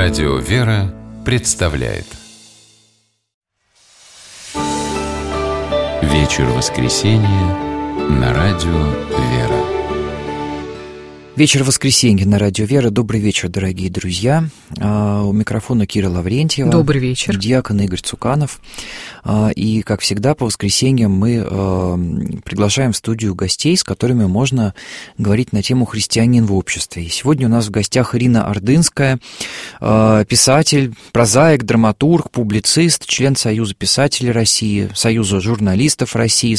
Радио «Вера» представляет Вечер воскресенья на Радио «Вера». Вечер воскресенья на Радио «Вера». Добрый вечер, дорогие друзья. У микрофона Кира Лаврентьева. Добрый вечер. Диакон Игорь Цуканов. И, как всегда, по воскресеньям мы приглашаем в студию гостей, с которыми можно говорить на тему «Христианин в обществе». И сегодня у нас в гостях Ирина Ордынская, писатель, прозаик, драматург, публицист, член Союза писателей России, Союза журналистов России,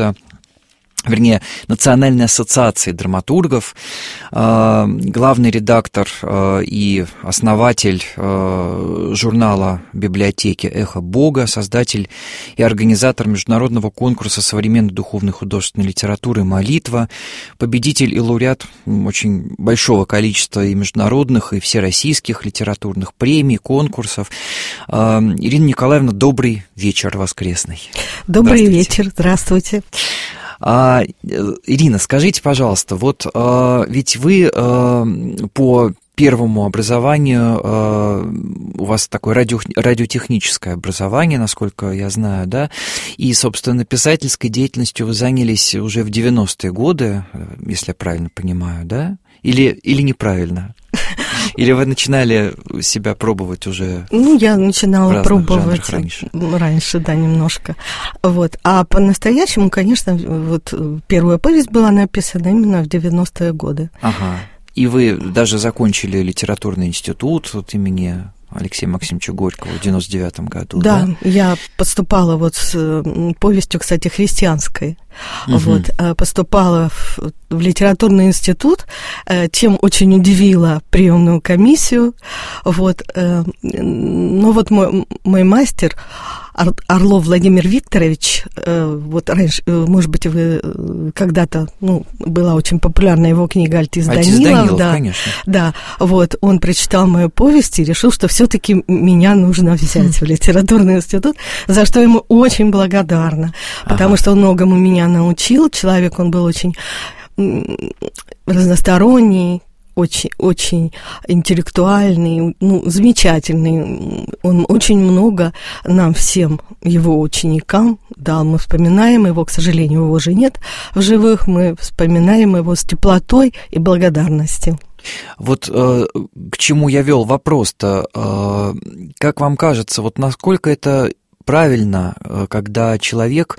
Национальной ассоциации драматургов, главный редактор и основатель журнала библиотеки «Эхо Бога», создатель и организатор международного конкурса современной духовной художественной литературы «Молитва», победитель и лауреат очень большого количества и международных, и всероссийских литературных премий, конкурсов. Ирина Николаевна, добрый вечер воскресный. Добрый вечер, здравствуйте. Ирина, скажите, пожалуйста, вот ведь вы по первому образованию, у вас такое радиотехническое образование, насколько я знаю, да, и, собственно, писательской деятельностью вы занялись уже в 90-е годы, если я правильно понимаю, да? Или неправильно? Или вы начинали себя пробовать уже? Я начинала пробовать раньше, да, немножко. Вот. А по-настоящему, конечно, вот первая повесть была написана именно в 90-е годы. Ага. И вы даже закончили литературный институт вот имени Алексея Максимовича Горького в 99-м году, да? Да, я поступала вот с повестью, кстати, христианской. Угу. Вот, поступала в литературный институт, чем очень удивила приемную комиссию. Вот, но вот мой мастер Орлов Владимир Викторович, вот раньше, может быть, вы когда-то, была очень популярна его книга «Альтис Данилов», да, конечно. Да, вот, он прочитал мою повесть и решил, что все-таки меня нужно взять в литературный институт, за что ему очень благодарна, потому что он многому меня научил. Человек, он был очень разносторонний, очень интеллектуальный, замечательный. Он очень много нам всем, его ученикам, дал. Мы вспоминаем его, к сожалению, его уже нет в живых, мы вспоминаем его с теплотой и благодарностью. Вот к чему я вел вопрос-то, как вам кажется, вот насколько это правильно, когда человек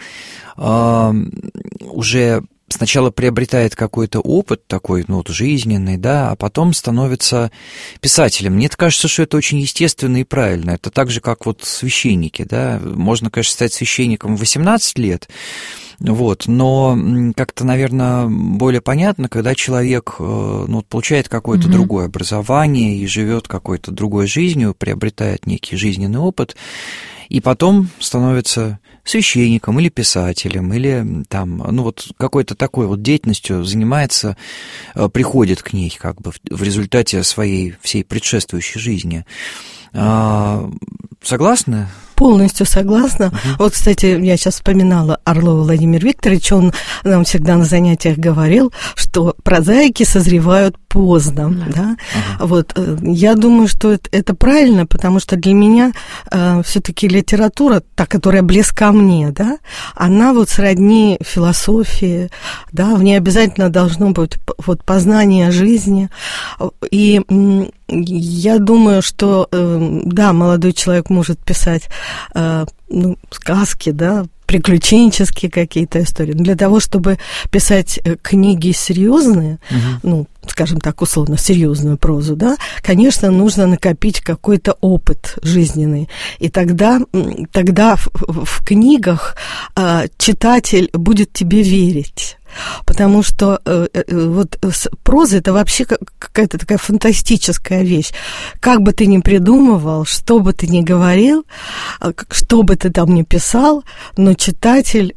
уже сначала приобретает какой-то опыт такой, жизненный, да, а потом становится писателем. Мне кажется, что это очень естественно и правильно. Это так же, как вот священники, да. Можно, конечно, стать священником в 18 лет, вот, но как-то, наверное, более понятно, когда человек получает какое-то другое образование и живет какой-то другой жизнью, приобретает некий жизненный опыт, и потом становится священником или писателем, или там, какой-то такой вот деятельностью занимается, приходит к ней как бы в результате своей всей предшествующей жизни. Согласны? Полностью согласна. Вот, кстати, я сейчас вспоминала Орлова Владимира Викторовича, он нам всегда на занятиях говорил, что прозаики созревают поздно, да? Вот, я думаю, что это правильно, потому что для меня все-таки литература, та, которая близка мне, да, она вот сродни философии, да, в ней обязательно должно быть вот познание жизни, и я думаю, что, да, молодой человек может писать сказки, да, приключенческие какие-то истории. Но для того, чтобы писать книги серьезные, скажем так, условно, серьезную прозу, да, конечно, нужно накопить какой-то опыт жизненный. И тогда в книгах читатель будет тебе верить. Потому что вот проза – это вообще какая-то такая фантастическая вещь. Как бы ты ни придумывал, что бы ты ни говорил, что бы ты там ни писал, но читатель,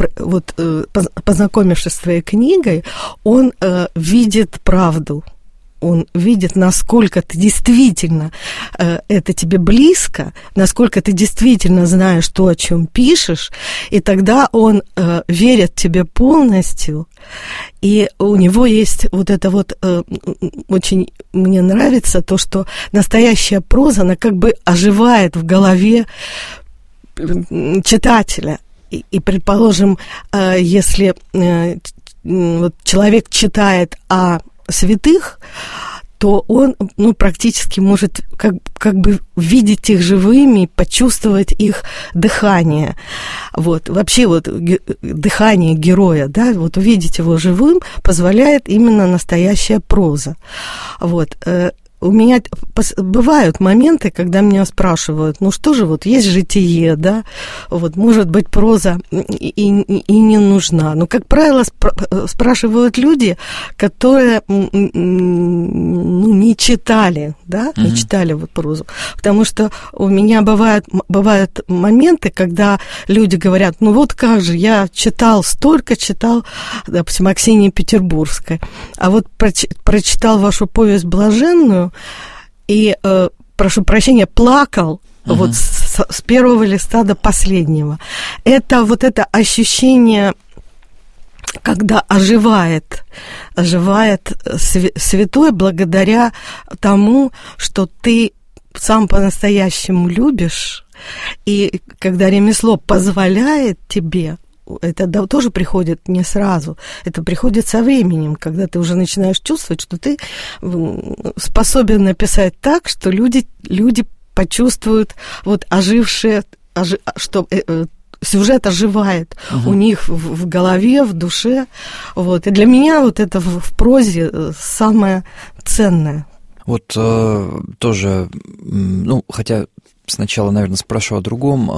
познакомившись с твоей книгой, он видит правду. он видит, насколько ты действительно это тебе близко, насколько ты действительно знаешь то, о чем пишешь, и тогда он верит тебе полностью, и у него есть вот это вот, очень мне нравится то, что настоящая проза, она как бы оживает в голове читателя. И предположим, если вот человек читает о святых, то он, практически может как бы видеть их живыми, почувствовать их дыхание. Вот. Вообще вот дыхание героя, да, вот увидеть его живым позволяет именно настоящая проза. Вот. У меня бывают моменты, когда меня спрашивают, что же, вот есть житие, да, вот, может быть, проза и не нужна. Но, как правило, спрашивают люди, которые, не читали, да, не читали вот прозу. Потому что у меня бывают моменты, когда люди говорят, вот как же, я читал, допустим, о Ксении Петербургской, а вот прочитал вашу повесть «Блаженную», и, прошу прощения, плакал вот с первого листа до последнего. Это вот это ощущение, когда оживает святой благодаря тому, что ты сам по-настоящему любишь, и когда ремесло позволяет тебе. Это тоже приходит не сразу, это приходит со временем, когда ты уже начинаешь чувствовать, что ты способен написать так, что люди почувствуют вот ожившее, что сюжет оживает у них в голове, в душе. Вот. И для меня вот это в прозе самое ценное. Вот тоже, хотя сначала, наверное, спрошу о другом.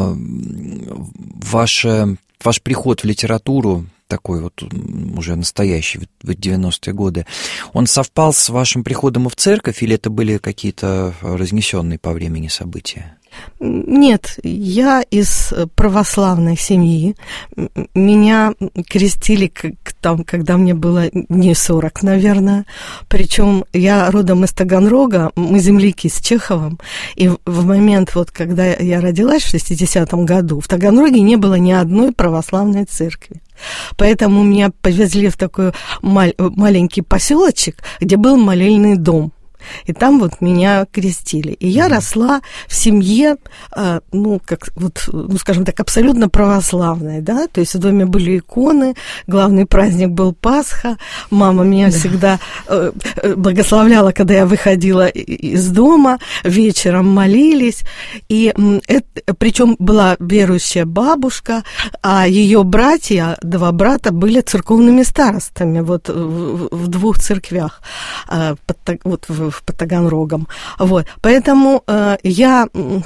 Ваш приход в литературу, такой вот уже настоящий, в 90-е годы, он совпал с вашим приходом в церковь, или это были какие-то разнесенные по времени события? Нет, я из православной семьи. Меня крестили, когда мне было не 40, наверное. Причем я родом из Таганрога, мы земляки с Чеховым. И в момент, вот, когда я родилась в 60-м году, в Таганроге не было ни одной православной церкви. Поэтому меня повезли в такой маленький поселочек, где был молельный дом. И там вот меня крестили. И я росла в семье, скажем так, абсолютно православной, да, то есть в доме были иконы, главный праздник был Пасха, мама меня всегда благословляла, когда я выходила из дома, вечером молились, и причем была верующая бабушка, а ее братья, 2 брата, были церковными старостами вот в 2 церквях, под Таганрогом. Вот. Поэтому я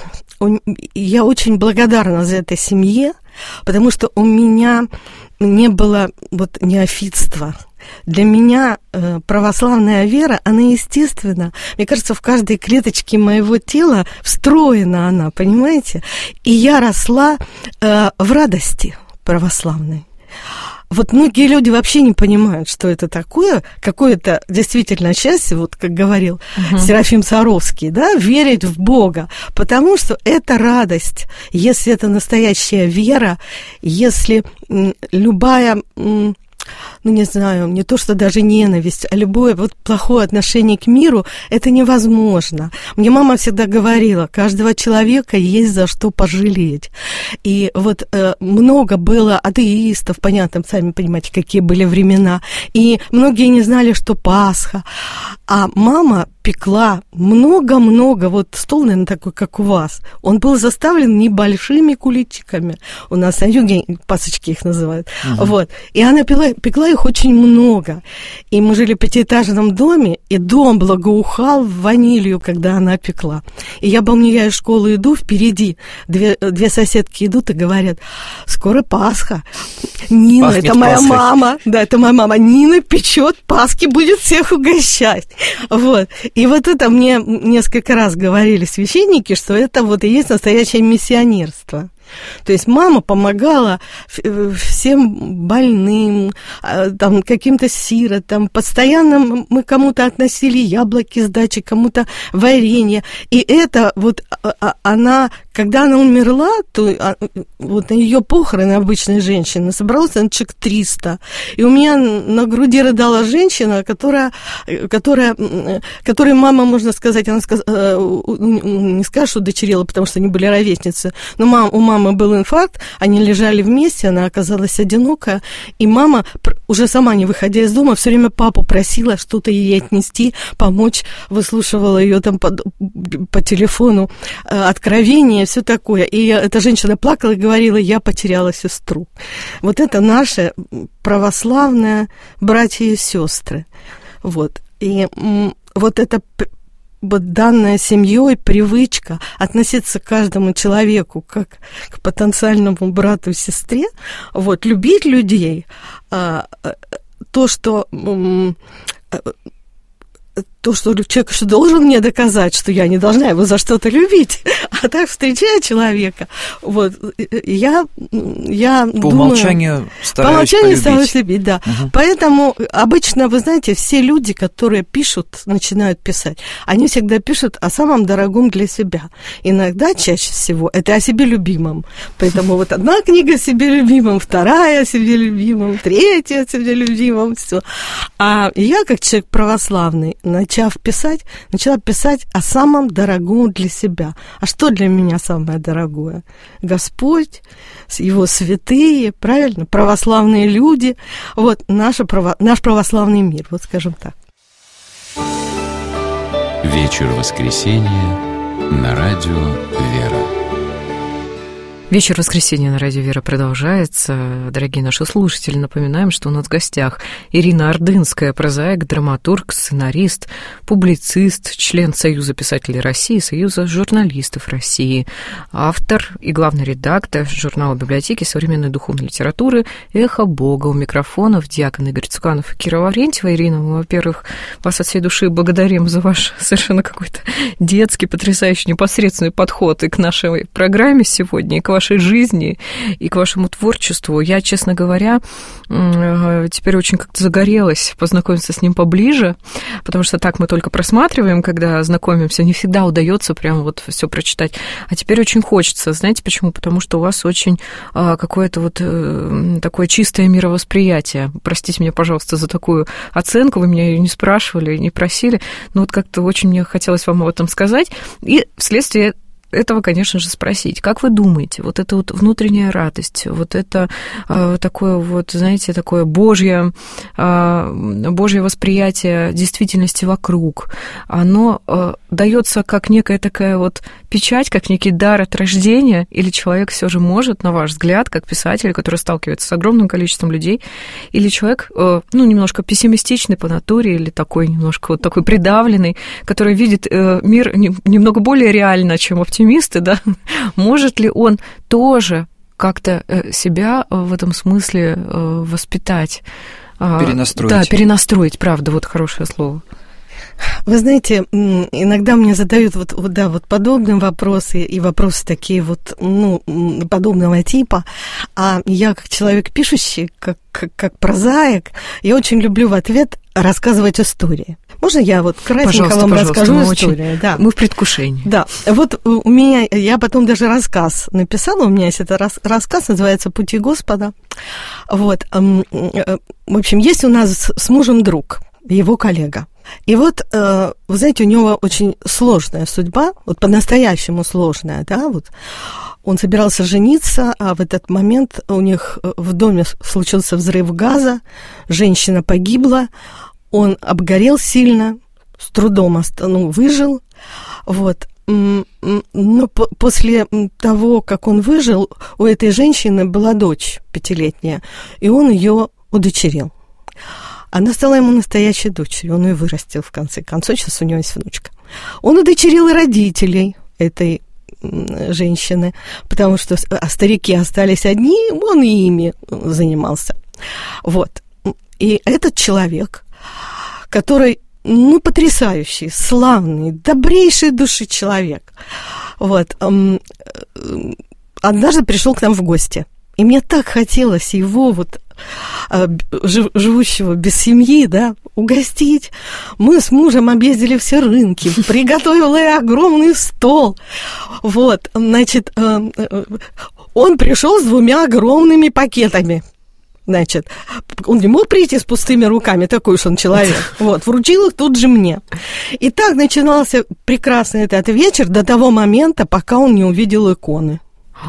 очень благодарна за это семье, потому что у меня не было вот неофитства. Для меня православная вера, она естественна. Мне кажется, в каждой клеточке моего тела встроена она, понимаете? И я росла в радости православной. Вот многие люди вообще не понимают, что это такое, какое-то действительно счастье, вот как говорил Серафим Саровский, да, верить в Бога, потому что это радость, если это настоящая вера, если любая, не знаю, не то, что даже ненависть, а любое вот плохое отношение к миру, это невозможно. Мне мама всегда говорила, каждого человека есть за что пожалеть. И вот много было атеистов, понятно, сами понимаете, какие были времена, и многие не знали, что Пасха. А мама пекла много-много, вот стол, наверное, такой, как у вас, он был заставлен небольшими куличиками. У нас на юге пасочки их называют. Вот. И она пекла их очень много. И мы жили в 5-этажном доме, и дом благоухал ванилью, когда она пекла. И я помню, я из школы иду, впереди две соседки идут и говорят, скоро Пасха. Нина, пахнет это моя Пасхой. Мама. Да, это моя мама. Нина печет Пасхи, будет всех угощать. Вот. И вот это мне несколько раз говорили священники, что это вот и есть настоящее миссионерство. То есть мама помогала всем больным, там, каким-то сиротам. Постоянно мы кому-то относили яблоки с дачи, кому-то варенье. И это вот она, когда она умерла, то вот на ее похороны обычной женщины собралось человек 300. И у меня на груди рыдала женщина, которой мама, можно сказать, она не скажешь, удочерила, потому что они были ровесницы, но у мамы был инфаркт, они лежали вместе, она оказалась одинокая, и мама, уже сама не выходя из дома, все время папу просила что-то ей отнести, помочь, выслушивала ее там по телефону, откровения, все такое. И эта женщина плакала и говорила: я потеряла сестру. Вот это наши православные братья и сестры. Вот. И вот это вот данная семьей привычка относиться к каждому человеку как к потенциальному брату и сестре, вот, любить людей, то, что человек что должен мне доказать, что я не должна его за что-то любить, а так, встречая человека, вот, я по умолчанию стараюсь любить, да. Угу. Поэтому обычно, вы знаете, все люди, которые пишут, начинают писать, они всегда пишут о самом дорогом для себя. Иногда, чаще всего, это о себе любимом. Поэтому вот одна книга о себе любимом, вторая о себе любимом, третья о себе любимом, все. А я, как человек православный, начала писать о самом дорогом для себя. А что для меня самое дорогое? Господь, Его святые, правильно, православные люди, вот наш православный мир, вот скажем так. Вечер воскресенья на радио «Вера». Вечер воскресенья на радио «Вера» продолжается. Дорогие наши слушатели, напоминаем, что у нас в гостях Ирина Ордынская, прозаик, драматург, сценарист, публицист, член Союза писателей России, Союза журналистов России, автор и главный редактор журнала библиотеки современной духовной литературы «Эхо Бога». У микрофонов диакон Игорь Цуканов и Кира Лаврентьева. Ирина, мы, во-первых, вас от всей души благодарим за ваш совершенно какой-то детский, потрясающий, непосредственный подход и к нашей программе сегодня, и к вашей жизни и к вашему творчеству. Я, честно говоря, теперь очень как-то загорелась познакомиться с ним поближе, потому что так мы только просматриваем, когда знакомимся, не всегда удается прям вот все прочитать. А теперь очень хочется. Знаете почему? Потому что у вас очень какое-то вот такое чистое мировосприятие. Простите меня, пожалуйста, за такую оценку. Вы меня ее не спрашивали, не просили, но вот как-то очень мне хотелось вам об этом сказать. И вследствие этого, конечно же, спросить, как вы думаете, вот эта вот внутренняя радость, вот это такое вот, знаете, такое Божье восприятие действительности вокруг, оно дается как некая такая вот печать, как некий дар от рождения, или человек все же может, на ваш взгляд, как писатель, который сталкивается с огромным количеством людей, или человек, немножко пессимистичный по натуре, или такой немножко вот такой придавленный, который видит мир немного более реально, чем оптимисты, да, может ли он тоже как-то себя в этом смысле воспитать? Перенастроить. Да, перенастроить, правда, вот хорошее слово. Вы знаете, иногда мне задают вот подобные вопросы, и вопросы такие вот, подобного типа, а я, как человек пишущий, как прозаик, я очень люблю в ответ рассказывать истории. Можно я вот кратенько вам расскажу историю? Да. Мы в предвкушении. Да, вот у меня, я потом даже рассказ написала, у меня есть этот рассказ, называется «Пути Господа». Вот, в общем, есть у нас с мужем друг, его коллега. И вот, вы знаете, у него очень сложная судьба, вот по-настоящему сложная, да, вот. Он собирался жениться, а в этот момент у них в доме случился взрыв газа, женщина погибла, он обгорел сильно, с трудом выжил, вот. Но после того, как он выжил, у этой женщины была дочь 5-летняя, и он ее удочерил. Она стала ему настоящей дочерью, он ее вырастил в конце концов, сейчас у него есть внучка. Он удочерил и родителей этой женщины, потому что старики остались одни, он и ими занимался. Вот. И этот человек, который, потрясающий, славный, добрейшей души человек, вот, однажды пришел к нам в гости. И мне так хотелось его вот живущего без семьи, да, угостить. Мы с мужем объездили все рынки, приготовила я огромный стол. Вот, значит, он пришел с 2 огромными пакетами. Значит, он не мог прийти с пустыми руками, такой уж он человек. Вот, вручил их тут же мне. И так начинался прекрасный этот вечер до того момента, пока он не увидел иконы.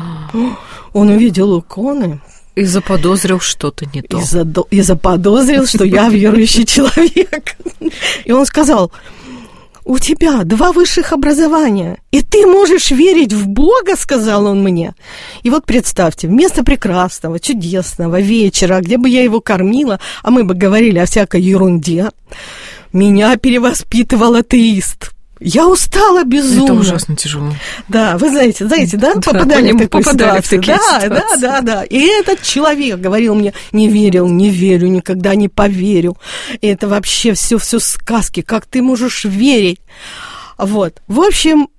Он увидел иконы. И заподозрил что-то не то. И заподозрил, что я верующий человек. И он сказал: у тебя 2 высших образования, и ты можешь верить в Бога, сказал он мне. И вот представьте, вместо прекрасного, чудесного вечера, где бы я его кормила, а мы бы говорили о всякой ерунде, меня перевоспитывал атеист. Я устала безумно. Это ужасно тяжело. Да, вы знаете, да, попадали в такую ситуацию. Да. И этот человек говорил мне: не верил, не верю, никогда не поверю. И это вообще все сказки. Как ты можешь верить? Вот. В общем,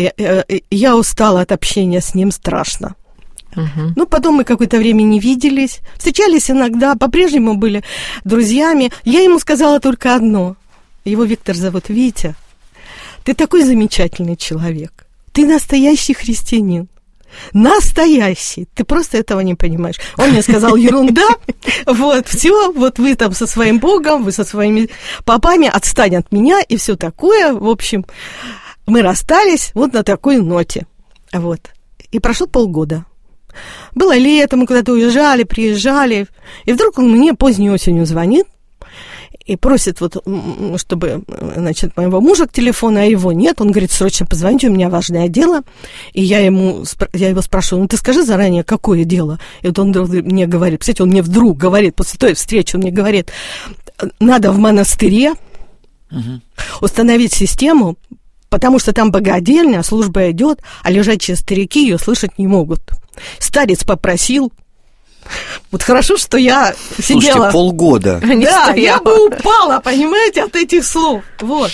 я устала от общения с ним страшно. Угу. Ну, потом мы какое-то время не виделись, встречались иногда, по-прежнему были друзьями. Я ему сказала только одно. Его Виктор зовут, Витя. Ты такой замечательный человек. Ты настоящий христианин. Настоящий. Ты просто этого не понимаешь. Он мне сказал: ерунда. Вот, все, вот вы там со своим Богом, вы со своими попами, отстань от меня и все такое. В общем, мы расстались вот на такой ноте. Вот. И прошло полгода. Было лето, мы куда-то уезжали, приезжали. И вдруг он мне поздней осенью звонит и просит, вот, чтобы, значит, моего мужа к телефону, а его нет. Он говорит: срочно позвоните, у меня важное дело. И я его спрашиваю: ну, ты скажи заранее, какое дело? И вот он мне говорит, кстати, он мне вдруг говорит, после той встречи он мне говорит: надо в монастыре установить систему, потому что там богадельня, служба идет, а лежачие старики ее слышать не могут. Старец попросил. Вот хорошо, что я сидела... Слушайте, полгода. Да, я бы упала, понимаете, от этих слов. Вот.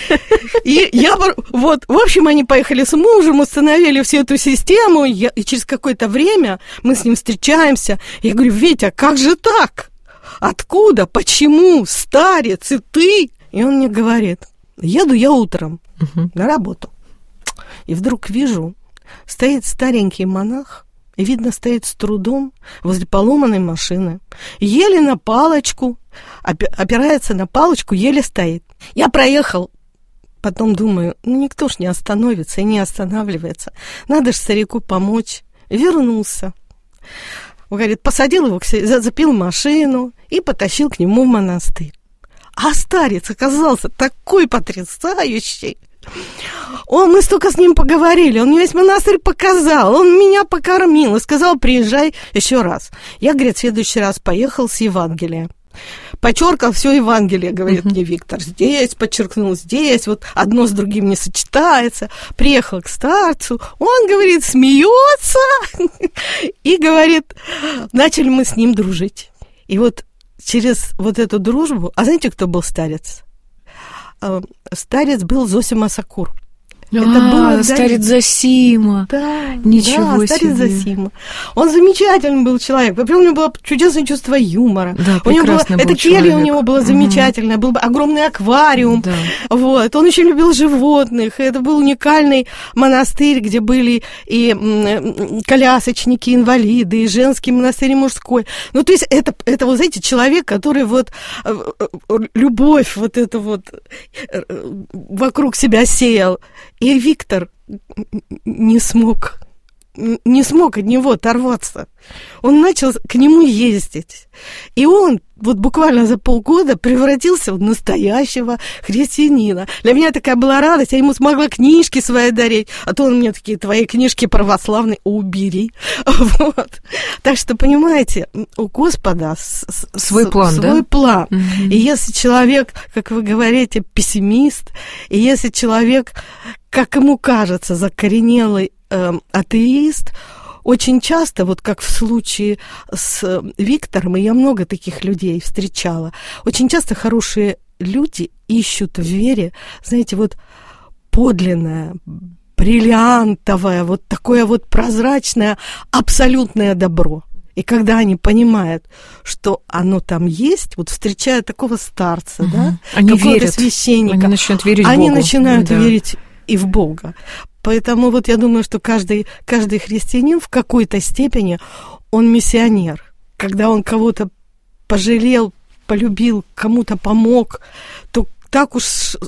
И я... Вот, в общем, они поехали с мужем, установили всю эту систему, и через какое-то время мы с ним встречаемся. Я говорю: Витя, как же так? Откуда? Почему? Старец и ты? И он мне говорит: еду я утром на работу. И вдруг вижу, стоит старенький монах, и, видно, стоит с трудом возле поломанной машины. Еле на палочку, опирается на палочку, еле стоит. Я проехал, потом думаю, ну никто ж не остановится и не останавливается. Надо ж старику помочь. Вернулся. Говорит, посадил его, зацепил машину и потащил к нему в монастырь. А старец оказался такой потрясающий. Мы столько с ним поговорили, он мне весь монастырь показал, он меня покормил и сказал: приезжай еще раз. Я, говорит, в следующий раз поехал с Евангелия. Подчеркал все Евангелие, говорит мне Виктор. Здесь подчеркнул, здесь, вот одно с другим не сочетается. Приехал к старцу, он, говорит, смеется и говорит, начали мы с ним дружить. И вот через вот эту дружбу, а знаете, кто был старец? Старец был Зосима Сокур. Это было старец Зосима. Да, ничего себе. Старец Зосима. Он замечательный был человек. Во-первых, у него было чудесное чувство юмора. Да, у него было, был это келья у него была замечательная, был огромный аквариум. Да. Вот. Он очень любил животных. Это был уникальный монастырь, где были и колясочники, инвалиды, и женский монастырь, и мужской. Ну, то есть это вот, знаете, человек, который вот любовь вот это вот вокруг себя сеял. И Виктор не смог от него оторваться. Он начал к нему ездить. И он вот буквально за полгода превратился в настоящего христианина. Для меня такая была радость. Я ему смогла книжки свои дарить. А то он мне такие: твои книжки православные, убери. Вот. Так что, понимаете, у Господа свой план, свой план. Угу. И если человек, как вы говорите, пессимист, и если человек, как ему кажется, закоренелый атеист, очень часто, вот как в случае с Виктором, и я много таких людей встречала, очень часто хорошие люди ищут в вере, знаете, вот подлинное, бриллиантовое, вот такое вот прозрачное, абсолютное добро. И когда они понимают, что оно там есть, вот встречая такого старца, да, они какого-то верят, священника, они начинают верить в Бога. Они начинают верить и в Бога. Поэтому вот я думаю, что каждый христианин в какой-то степени, он миссионер. Когда он кого-то пожалел, полюбил, кому-то помог, то так уж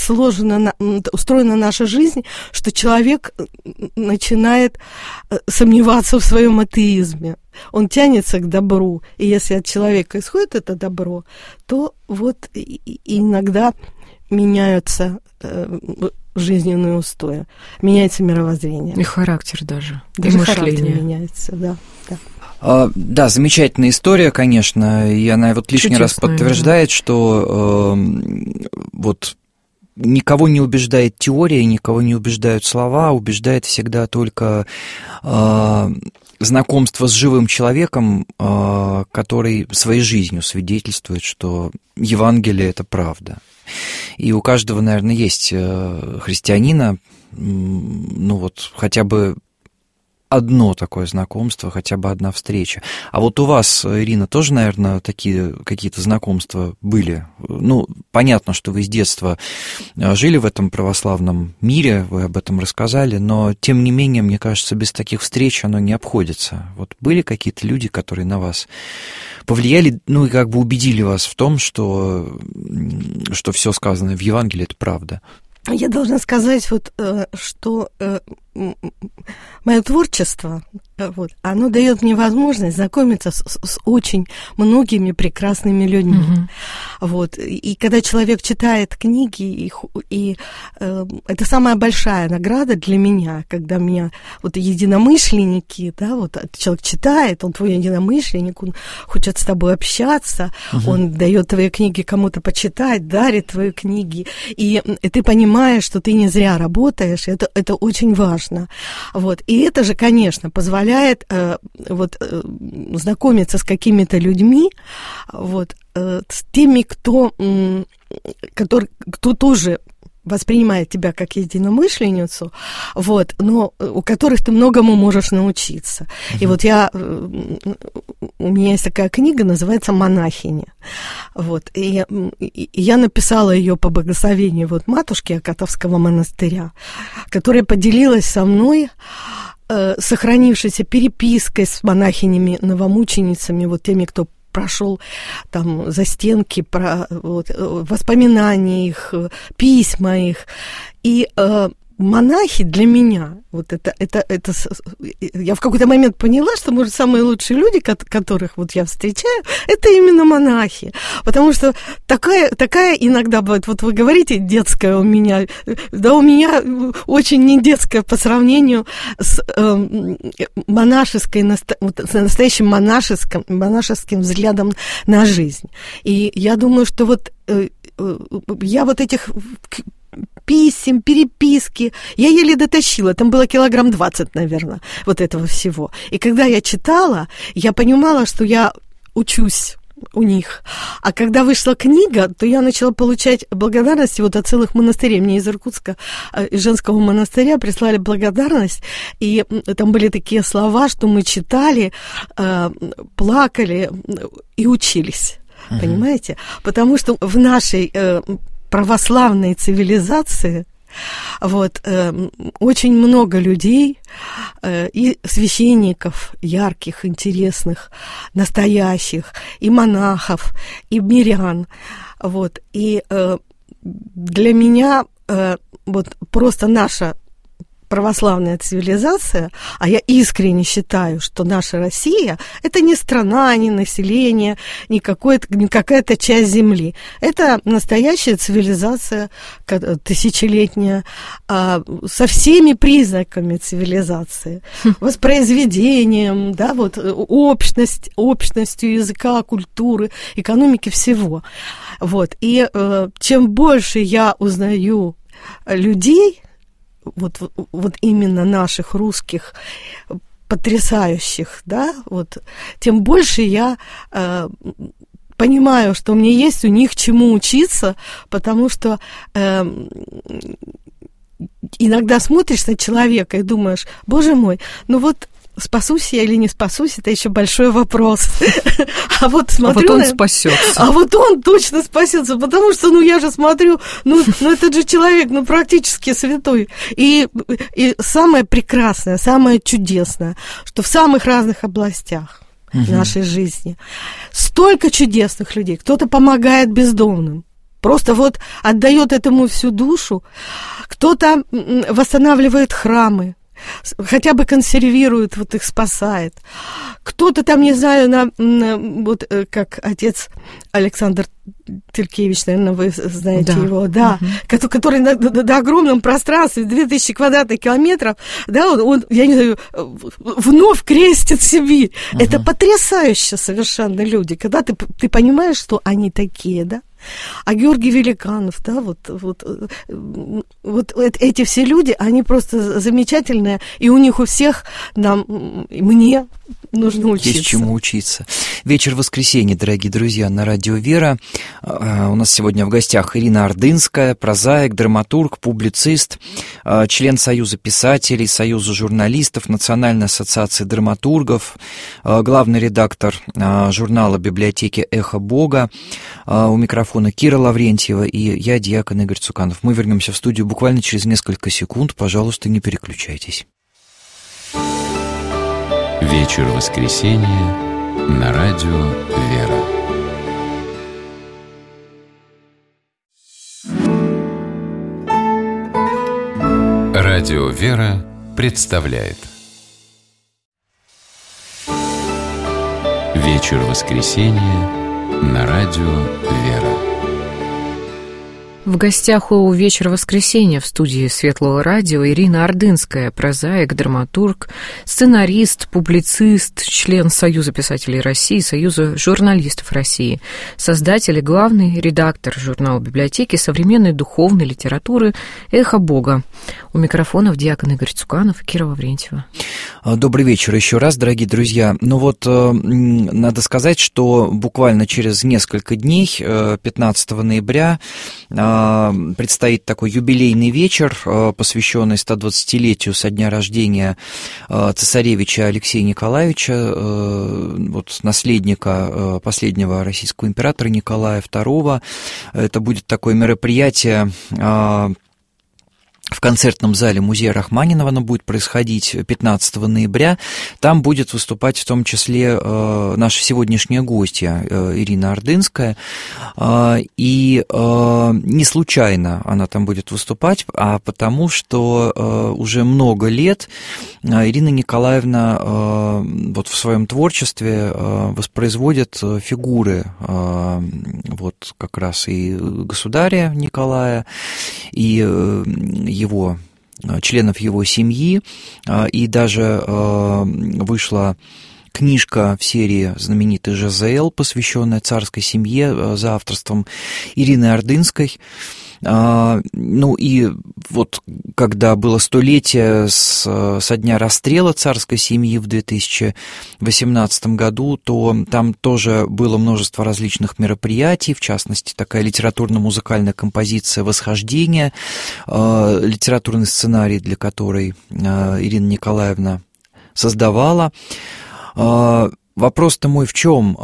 устроена наша жизнь, что человек начинает сомневаться в своем атеизме. Он тянется к добру, и если от человека исходит это добро, то вот иногда меняются жизненные устои, меняется мировоззрение. И характер даже и характер меняется, да. Да, замечательная история, конечно, и она вот лишний раз подтверждает, что вот никого не убеждает теория, никого не убеждают слова, убеждает всегда только знакомство с живым человеком, который своей жизнью свидетельствует, что Евангелие – это правда. И у каждого, наверное, есть христианина, ну вот хотя бы одно такое знакомство, хотя бы одна встреча. А вот у вас, Ирина, тоже, наверное, такие какие-то знакомства были? Ну, понятно, что вы с детства жили в этом православном мире, вы об этом рассказали, но, тем не менее, мне кажется, без таких встреч оно не обходится. Вот были какие-то люди, которые на вас повлияли, ну, и как бы убедили вас в том, что все сказанное в Евангелии – это правда? Я должна сказать, вот, что мое творчество, вот, оно дает мне возможность знакомиться с очень многими прекрасными людьми. Вот, и когда человек читает книги, и это самая большая награда для меня, когда меня вот единомышленники, да, вот человек читает, он твой единомышленник, он хочет с тобой общаться, он дает твои книги кому-то почитать, дарит твои книги, и ты понимаешь, что ты не зря работаешь, это очень важно. Вот. И это же, конечно, позволяет знакомиться с какими-то людьми, вот, с теми, кто тоже воспринимает тебя как единомышленницу, вот, но у которых ты многому можешь научиться. И вот у меня есть такая книга, называется «Монахиня». Вот, и я написала ее по благословению вот матушки Акатовского монастыря, которая поделилась со мной сохранившейся перепиской с монахинями-новомученицами, вот теми, кто прошел там застенки, воспоминания их, письма их. И монахи для меня, вот это я в какой-то момент поняла, что, может, самые лучшие люди, которых вот я встречаю, это именно монахи. Потому что такая иногда бывает, вот вы говорите, детская у меня, да, у меня очень не детская по сравнению с настоящим монашеским взглядом на жизнь. И я думаю, что вот я вот этих писем, переписки, я еле дотащила, там было 20 килограмм, наверное, вот этого всего. И когда я читала, я понимала, что я учусь у них. А когда вышла книга, то я начала получать благодарности вот от целых монастырей. Мне из Иркутска, из женского монастыря прислали благодарность, и там были такие слова, что мы читали, плакали и учились. Понимаете? Потому что в нашей православной цивилизации вот, очень много людей, и священников ярких, интересных, настоящих, и монахов, и мирян. Вот. И для меня вот просто наша православная цивилизация, а я искренне считаю, что наша Россия – это не страна, не население, не какая-то часть земли. Это настоящая цивилизация, тысячелетняя, со всеми признаками цивилизации, воспроизведением, да, вот, общностью языка, культуры, экономики, всего. Вот. И чем больше я узнаю людей, вот именно наших русских, потрясающих, да, вот, тем больше я понимаю, что мне есть у них чему учиться, потому что иногда смотришь на человека и думаешь, боже мой, ну вот спасусь я или не спасусь, это еще большой вопрос. А вот смотрю... он спасется. А вот он точно спасется, потому что, я же смотрю, этот же человек, практически святой. И самое прекрасное, самое чудесное, что в самых разных областях нашей жизни столько чудесных людей. Кто-то помогает бездомным, просто вот отдает этому всю душу. Кто-то восстанавливает храмы, хотя бы консервирует, вот их спасает. Кто-то там, не знаю, вот как отец Александр Тыркевич, наверное, вы знаете его, который на огромном пространстве, 2000 квадратных километров, он, я не знаю, вновь крестит Сибирь. Это потрясающе совершенно люди, когда ты понимаешь, что они такие, да? А Георгий Великанов, вот эти все люди, они просто замечательные, и у них у всех мне нужно учиться. Есть чему учиться. Вечер воскресенья, дорогие друзья, на радио «Вера». У нас сегодня в гостях Ирина Ордынская, прозаик, драматург, публицист, член Союза писателей, Союза журналистов, Национальной ассоциации драматургов, главный редактор журнала библиотеки «Эхо Бога». У микрофона Кира Лаврентьева и я, диакон Игорь Цуканов. Мы вернемся в студию буквально через несколько секунд. Пожалуйста, не переключайтесь. Вечер воскресенья на радио «Вера». Радио «Вера» представляет Вечер воскресенья на радио «Вера». В гостях у «Вечера воскресенья» в студии Светлого радио Ирина Ордынская, прозаик, драматург, сценарист, публицист, член Союза писателей России, Союза журналистов России, создатель и главный редактор журнала библиотеки современной духовной литературы «Эхо Бога». У микрофонов диакон Игорь Цуканов и Кира Лаврентьева. Добрый вечер еще раз, дорогие друзья. Надо сказать, что буквально через несколько дней, 15 ноября, предстоит такой юбилейный вечер, посвященный 120-летию со дня рождения цесаревича Алексея Николаевича, наследника последнего российского императора Николая II. Это будет такое мероприятие в концертном зале музея Рахманинова, оно будет происходить 15 ноября. Там будет выступать в том числе наша сегодняшняя гостья Ирина Ордынская. И не случайно она там будет выступать, а потому что уже много лет Ирина Николаевна в своем творчестве воспроизводит фигуры как раз и государя Николая, и членов его семьи, и даже вышла книжка в серии знаменитый «ЖЗЛ», посвященная царской семье за авторством Ирины Ордынской. И когда было столетие со дня расстрела царской семьи в 2018 году, то там тоже было множество различных мероприятий, в частности, такая литературно-музыкальная композиция «Восхождение», литературный сценарий, для которой Ирина Николаевна создавала. Вопрос-то мой в чем?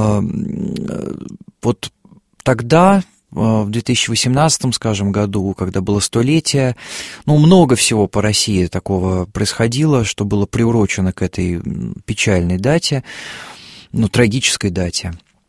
Тогда, в 2018, году, когда было столетие, много всего по России такого происходило, что было приурочено к этой печальной дате, трагической дате.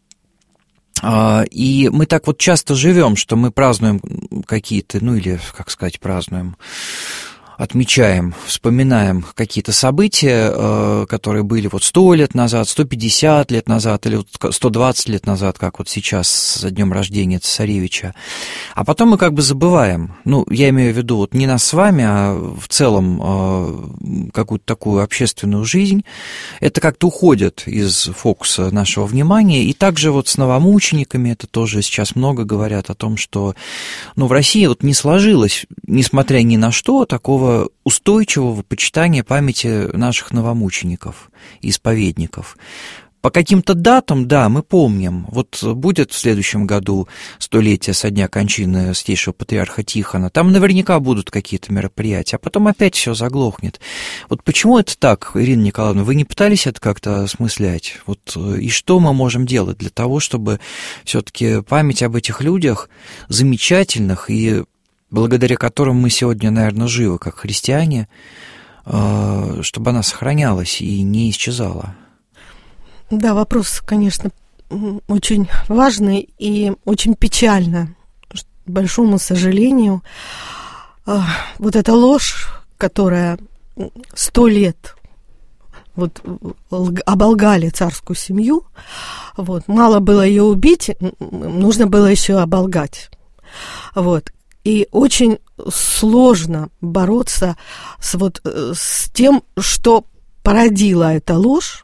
И мы так часто живем, что мы празднуем какие-то, празднуем, отмечаем, вспоминаем какие-то события, которые были 100 лет назад, 150 лет назад или 120 лет назад, как сейчас со днем рождения цесаревича. А потом мы забываем. Я имею в виду не нас с вами, а в целом какую-то такую общественную жизнь. Это как-то уходит из фокуса нашего внимания. И также с новомучениками, это тоже сейчас много говорят о том, что в России не сложилось, несмотря ни на что, такого устойчивого почитания памяти наших новомучеников и исповедников. По каким-то датам, да, мы помним. Вот будет в следующем году 100-летие со дня кончины Святейшего Патриарха Тихона, там наверняка будут какие-то мероприятия, а потом опять все заглохнет. Вот почему это так, Ирина Николаевна? Вы не пытались это как-то осмыслять? Вот, и что мы можем делать для того, чтобы все-таки память об этих людях замечательных и благодаря которым мы сегодня, наверное, живы как христиане, чтобы она сохранялась и не исчезала? Да, вопрос, конечно, очень важный и очень печально. К большому сожалению, вот эта ложь, которая 100 лет вот оболгали царскую семью, вот, мало было ее убить, нужно было еще оболгать. Вот. И очень сложно бороться с тем, что породила эта ложь.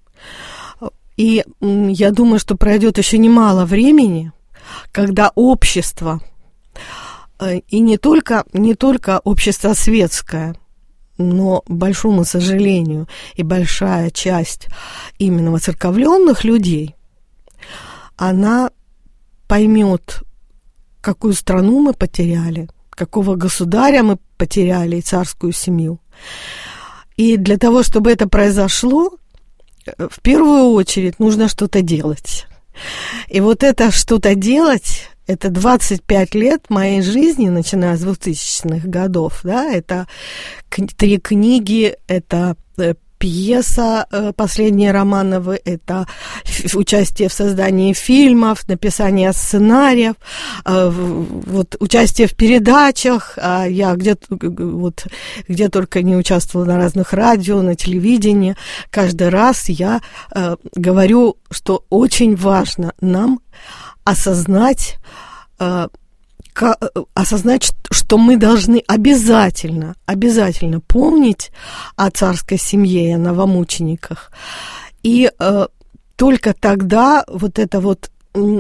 И я думаю, что пройдет еще немало времени, когда общество, и не только общество светское, но, к большому сожалению, и большая часть именно воцерковленных людей, она поймет, какую страну мы потеряли, какого государя мы потеряли и царскую семью. И для того, чтобы это произошло, в первую очередь нужно что-то делать. И вот это что-то делать, это 25 лет моей жизни, начиная с 2000-х годов, да, это 3 книги, это пьеса «Последние Романовы», это участие в создании фильмов, написание сценариев, вот, участие в передачах. Я где только не участвовала на разных радио, на телевидении. Каждый раз я говорю, что очень важно нам осознать, что мы должны обязательно помнить о царской семье и о новомучениках. И только тогда вот эта вот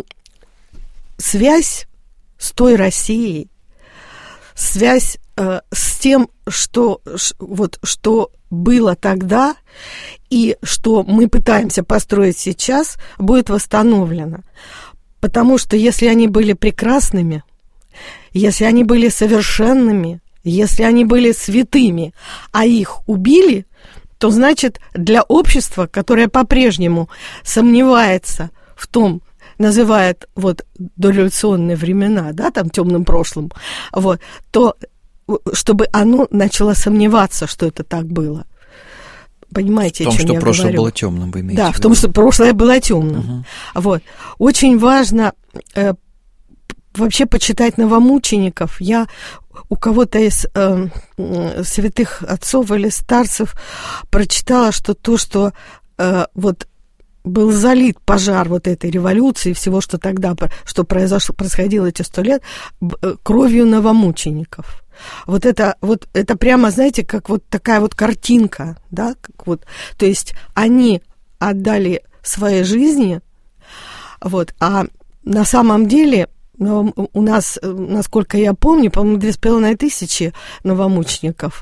связь с той Россией, связь с тем, что было тогда и что мы пытаемся построить сейчас, будет восстановлена. Потому что если они были прекрасными, если они были совершенными, если они были святыми, а их убили, то значит для общества, которое по-прежнему сомневается в том, называет вот дореволюционные времена, да, там темным прошлым, вот, то чтобы оно начало сомневаться, что это так было. Понимаете, о чем я говорю? В том, что прошлое было темным, вы имеете в виду? Да, в том, что прошлое было темным. Вот. Очень важно вообще почитать новомучеников. Я у кого-то из святых отцов или старцев прочитала, что вот был залит пожар вот этой революции, всего, что тогда, что происходило эти 100 лет, кровью новомучеников. Вот это прямо, знаете, как вот такая вот картинка, да, как вот, то есть они отдали свои жизни, вот, а на самом деле у нас, насколько я помню, по-моему, 2500 новомучеников,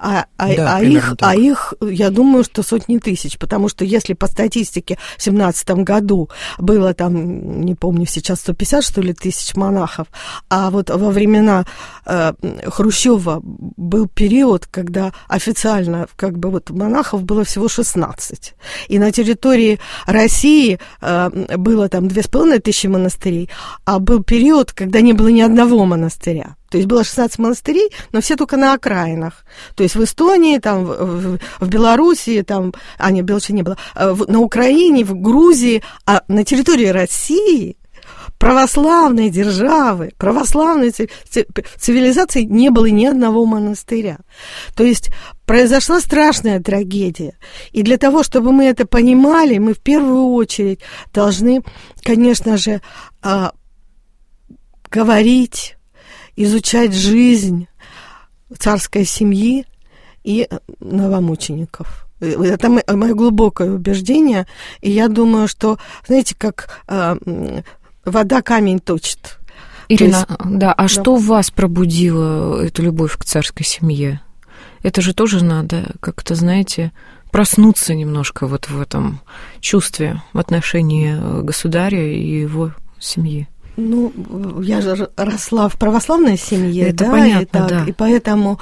их, я думаю, что сотни тысяч, потому что если по статистике в 17 году было там, не помню сейчас, 150, что ли, тысяч монахов, а вот во времена Хрущева был период, когда официально как бы вот монахов было всего 16, и на территории России было там 2500 монастырей, а был период, когда не было ни одного монастыря. То есть было 16 монастырей, но все только на окраинах. То есть в Эстонии, там, в Белоруссии, там, в Белоруссии не было, на Украине, в Грузии, а на территории России православной державы, православной цивилизации не было ни одного монастыря. То есть произошла страшная трагедия. И для того, чтобы мы это понимали, мы в первую очередь должны, конечно же, говорить, изучать жизнь царской семьи и новомучеников. Это мое глубокое убеждение, и я думаю, что, знаете, как вода камень точит. Ирина, что в вас пробудило эту любовь к царской семье? Это же тоже надо как-то, знаете, проснуться немножко вот в этом чувстве в отношении государя и его семьи. Ну, я же росла в православной семье, это да, понятно, да. И поэтому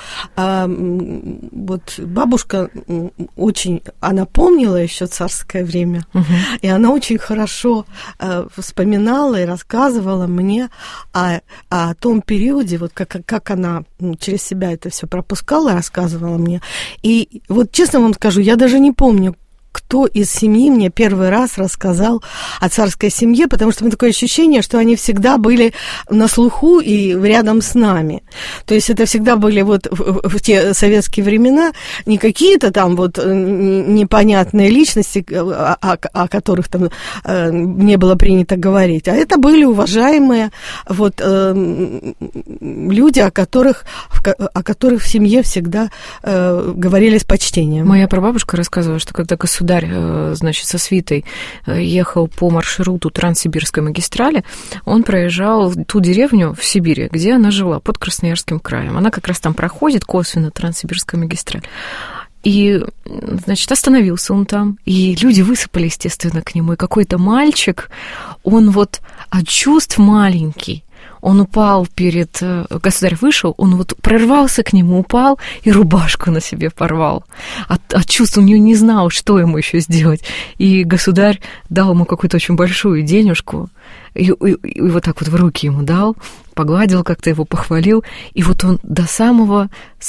вот бабушка очень, она помнила еще царское время, и она очень хорошо вспоминала и рассказывала мне о том периоде, вот как она через себя это все пропускала, рассказывала мне. И вот честно вам скажу, я даже не помню, кто из семьи мне первый раз рассказал о царской семье, потому что у меня такое ощущение, что они всегда были на слуху и рядом с нами. То есть это всегда были вот в те советские времена не какие-то там вот непонятные личности, о которых там не было принято говорить, а это были уважаемые вот люди, о которых в семье всегда говорили с почтением. Моя прабабушка рассказывала, что когда государь, значит, со свитой ехал по маршруту Транссибирской магистрали, он проезжал ту деревню в Сибири, где она жила, под Красноярским краем. Она как раз там проходит косвенно Транссибирская магистраль. И, значит, остановился он там, и люди высыпали, естественно, к нему. И какой-то мальчик, он вот от чувств маленький, он упал перед... Государь вышел, он вот прорвался к нему, упал и рубашку на себе порвал. От чувств он не знал, что ему еще сделать. И государь дал ему какую-то очень большую денежку, и вот так вот в руки ему дал, погладил, как-то его похвалил. И вот он до самого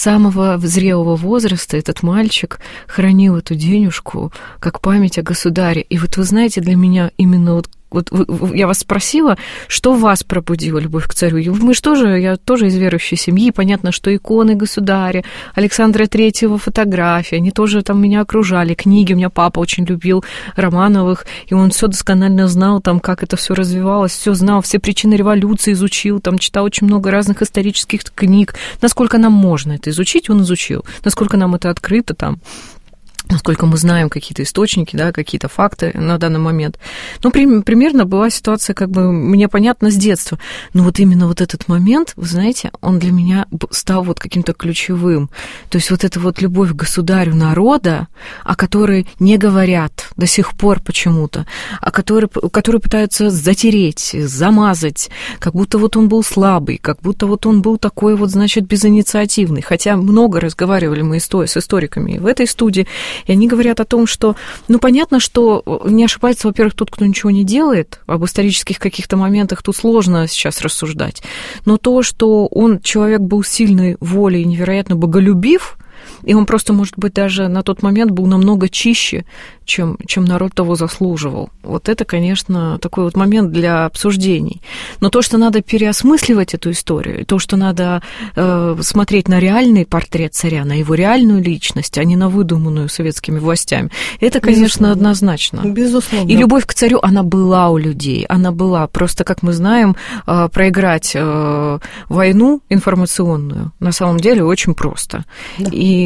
зрелого возраста, этот мальчик, хранил эту денежку как память о государе. И вот вы знаете, для меня именно вот я вас спросила, что в вас пробудило любовь к царю? Я тоже из верующей семьи, понятно, что иконы государя, Александра Третьего фотографии, они тоже там меня окружали, книги, у меня папа очень любил Романовых, и он все досконально знал, там, как это все развивалось, все знал, все причины революции изучил, там, читал очень много разных исторических книг, насколько нам можно это изучить, он изучил, насколько нам это открыто там, насколько мы знаем какие-то источники, да, какие-то факты на данный момент. Ну, примерно была ситуация, как бы, мне понятно с детства. Но вот именно вот этот момент, вы знаете, он для меня стал вот каким-то ключевым. То есть вот эта вот любовь к государю народа, о которой не говорят до сих пор почему-то, которую пытаются затереть, замазать, как будто вот он был слабый, как будто вот он был такой вот, значит, безинициативный. Хотя много разговаривали мы с историками в этой студии, и они говорят о том, что, ну, понятно, что не ошибается, во-первых, тот, кто ничего не делает, об исторических каких-то моментах тут сложно сейчас рассуждать, но то, что человек был сильной волей, невероятно боголюбив, и он просто, может быть, даже на тот момент был намного чище, чем народ того заслуживал. Вот это, конечно, такой вот момент для обсуждений. Но то, что надо переосмысливать эту историю, и то, что надо смотреть на реальный портрет царя, на его реальную личность, а не на выдуманную советскими властями, это, конечно, безусловно, однозначно. Безусловно. И любовь к царю, она была у людей, она была. Просто, как мы знаем, проиграть войну информационную на самом деле очень просто. Да.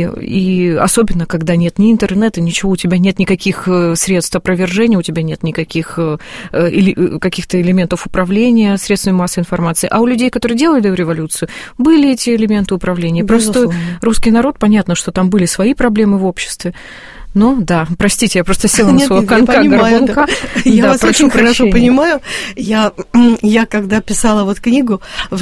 И особенно, когда нет ни интернета, ничего, у тебя нет никаких средств опровержения, у тебя нет никаких каких-то элементов управления средствами массовой информации. А у людей, которые делали революцию, были эти элементы управления. Просто русский народ, понятно, что там были свои проблемы в обществе. Ну, да, простите, я просто села на своего конька-горбунка. Я вас очень хорошо понимаю. Я когда писала вот книгу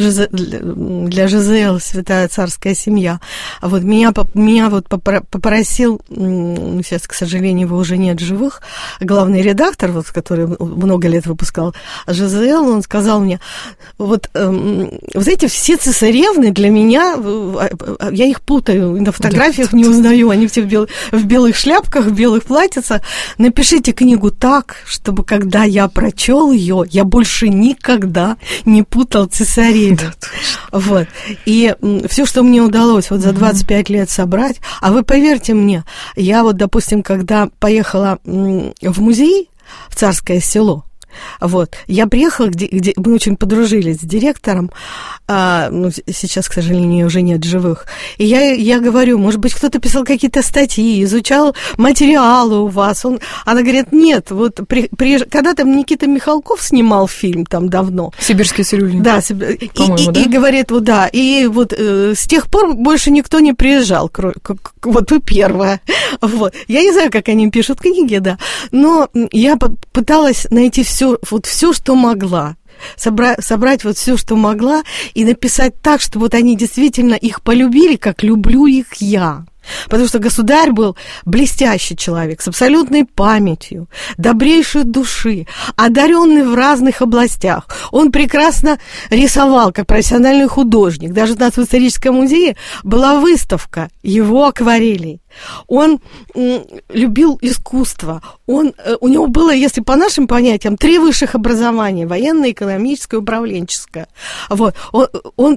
для ЖЗЛ «Святая царская семья», вот меня вот попросил, сейчас, к сожалению, его уже нет живых, главный редактор, вот, который много лет выпускал ЖЗЛ, он сказал мне, вот эти все цесаревны для меня, я их путаю, на фотографиях не узнаю, они все в белых шляпках, в белых платьицах. Напишите книгу так, чтобы когда я прочел ее, я больше никогда не путал цесаревен. Вот. И все, что мне удалось вот за 25 лет собрать, а вы поверьте мне, я вот, допустим, когда поехала в музей в Царское Село, Вот. Я приехала, где мы очень подружились с директором, сейчас, к сожалению, уже нет живых. И я говорю, может быть, кто-то писал какие-то статьи, изучал материалы у вас. Она говорит, нет, вот когда там Никита Михалков снимал фильм там давно. «Сибирские цирюльники». Да, и говорит, вот да, и вот с тех пор больше никто не приезжал, вот вы первая. Вот. Я не знаю, как они пишут книги, да, но я пыталась найти все, что могла. Собрать вот все, что могла, и написать так, чтобы вот они действительно их полюбили, как люблю их я. Потому что государь был блестящий человек, с абсолютной памятью, добрейшей души, одаренный в разных областях. Он прекрасно рисовал, как профессиональный художник. Даже у нас в историческом музее была выставка его акварелей. Он любил искусство. У него было, если по нашим понятиям, 3 высших образования: военное, экономическое, управленческое. Вот. Он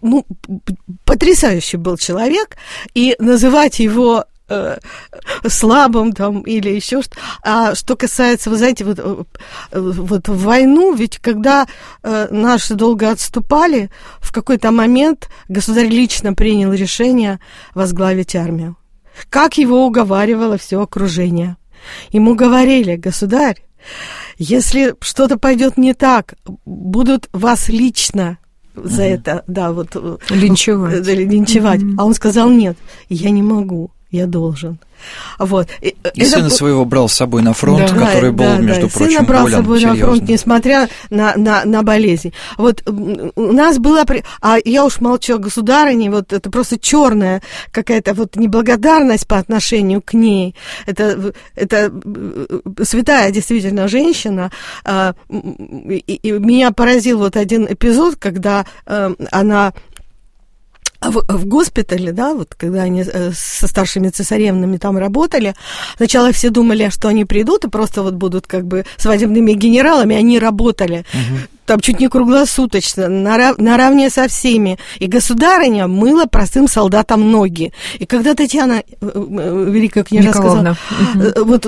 потрясающий был человек, и называть его слабым там или еще что-то. А что касается, вы знаете, вот в войну, ведь когда наши долго отступали, в какой-то момент государь лично принял решение возглавить армию. Как его уговаривало все окружение. Ему говорили: государь, если что-то пойдет не так, будут вас лично за это, линчевать. А он сказал: нет, я не могу, я должен. Вот. И сына своего брал с собой на фронт, который был, между прочим, сына брал с собой серьезно. На фронт, несмотря на болезнь. Вот у нас было... А я уж молчу о государыне, вот это просто черная какая-то вот неблагодарность по отношению к ней. Это святая действительно женщина. И меня поразил вот один эпизод, когда она... В госпитале, да, вот когда они со старшими цесаревнами там работали, сначала все думали, что они придут и просто вот будут как бы свадебными генералами, они работали. Там чуть не круглосуточно, наравне со всеми. И государыня мыла простым солдатам ноги. И когда Татьяна, великая княжна, сказала, вот,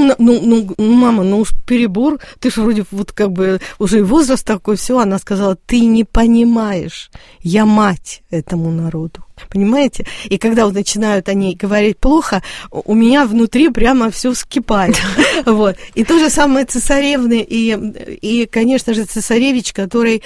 мама, уж перебор, ты же вроде вот как бы уже и возраст такой, все, она сказала: ты не понимаешь, я мать этому народу. Понимаете? И когда вот начинают о ней говорить плохо, у меня внутри прямо все вскипает. Вот. И то же самое цесаревны, и, конечно же, цесаревич, который...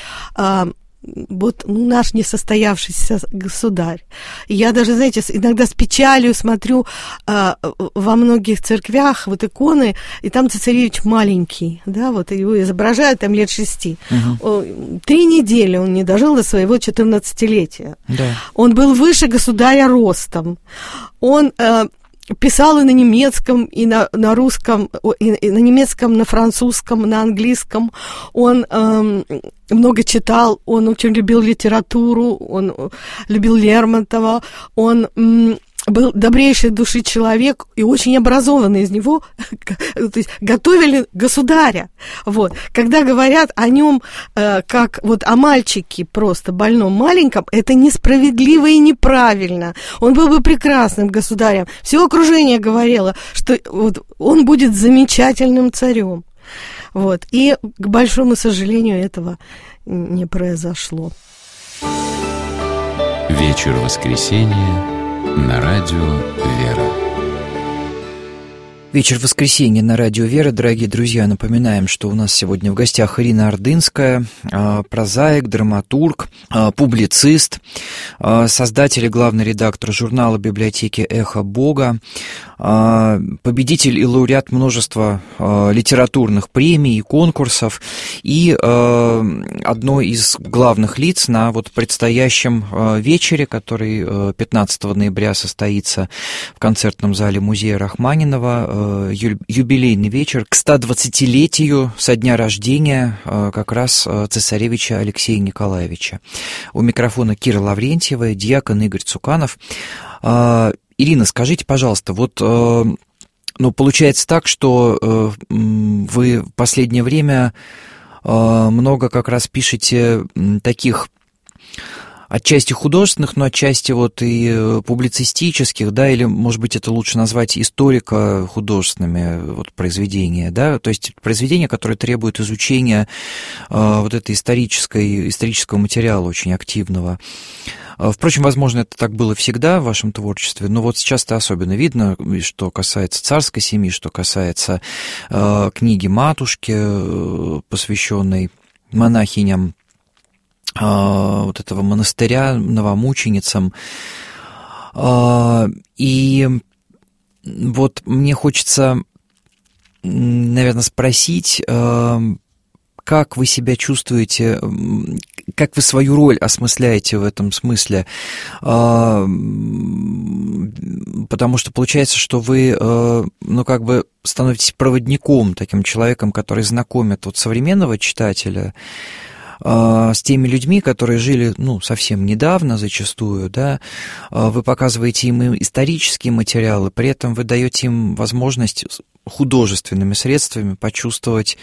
наш несостоявшийся государь. И я даже, знаете, иногда с печалью смотрю во многих церквях вот иконы, и там цесаревич маленький, да, вот его изображают там лет 6. 3 недели он не дожил до своего 14-летия. Да. Он был выше государя ростом. Он писал и на немецком, и на русском, и на немецком, на французском, на английском. Он много читал, он очень любил литературу, он любил Лермонтова, он был добрейшей души человек и очень образованный. Из него то есть, готовили государя. Вот. Когда говорят о нем как вот о мальчике просто больном, маленьком, это несправедливо и неправильно. Он был бы прекрасным государем. Все окружение говорило, что вот, он будет замечательным царем. Вот. И, к большому сожалению, этого не произошло. Вечер воскресенья на радио «Вера». Вечер воскресенья на радио «Вера». Дорогие друзья, напоминаем, что у нас сегодня в гостях Ирина Ордынская, прозаик, драматург, публицист, создатель и главный редактор журнала библиотеки «Эхо Бога», победитель и лауреат множества литературных премий и конкурсов, и одно из главных лиц на вот предстоящем вечере, который 15 ноября состоится в концертном зале музея Рахманинова, юбилейный вечер к 120-летию со дня рождения как раз цесаревича Алексея Николаевича. У микрофона Кира Лаврентьева, диакон Игорь Цуканов. Ирина, скажите, пожалуйста, вот, получается так, что вы в последнее время много как раз пишете таких отчасти художественных, но отчасти вот и публицистических, да, или, может быть, это лучше назвать историко-художественными вот произведения, да, то есть произведения, которые требуют изучения вот этой исторического материала очень активного. Впрочем, возможно, это так было всегда в вашем творчестве, но вот сейчас это особенно видно, что касается царской семьи, что касается книги «Матушки», посвященной монахиням вот этого монастыря, новомученицам. И вот мне хочется, наверное, спросить, как вы себя чувствуете, как вы свою роль осмысляете в этом смысле? Потому что получается, что вы, ну, как бы становитесь проводником, таким человеком, который знакомит вот современного читателя с теми людьми, которые жили, ну, совсем недавно зачастую, да, вы показываете им исторические материалы, при этом вы даете им возможность художественными средствами почувствовать